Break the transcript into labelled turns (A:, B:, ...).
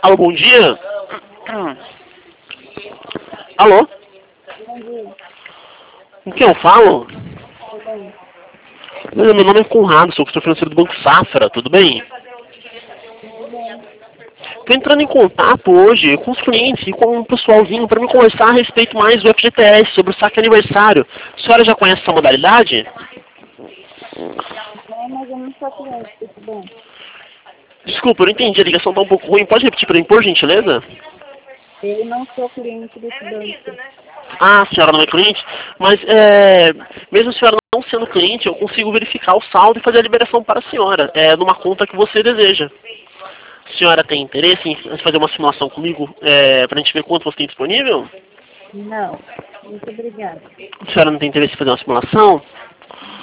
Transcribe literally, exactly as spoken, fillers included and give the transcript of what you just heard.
A: Alô, bom dia. Alô?
B: Bom dia.
A: Com quem eu falo?
B: Tudo bem?
A: Meu meu nome é Conrado, sou gestor financeiro do Banco Safra, tudo bem?
B: Tudo bem.
A: Estou entrando em contato hoje com os clientes e com o pessoalzinho para me conversar a respeito mais do F G T S, sobre o saque aniversário. A senhora já conhece essa modalidade?
B: Não, mas eu não sou cliente desse banco.
A: Desculpa, eu não entendi, a ligação está um pouco ruim. Pode repetir para mim, por gentileza?
B: Eu não sou cliente desse banco.
A: Ah, a senhora não é cliente? Mas, é, mesmo a senhora não sendo cliente, eu consigo verificar o saldo e fazer a liberação para a senhora, é, numa conta que você deseja. A senhora tem interesse em fazer uma simulação comigo, é, para a gente ver quanto você tem disponível?
B: Não. Muito obrigada.
A: A senhora não tem interesse em fazer uma simulação?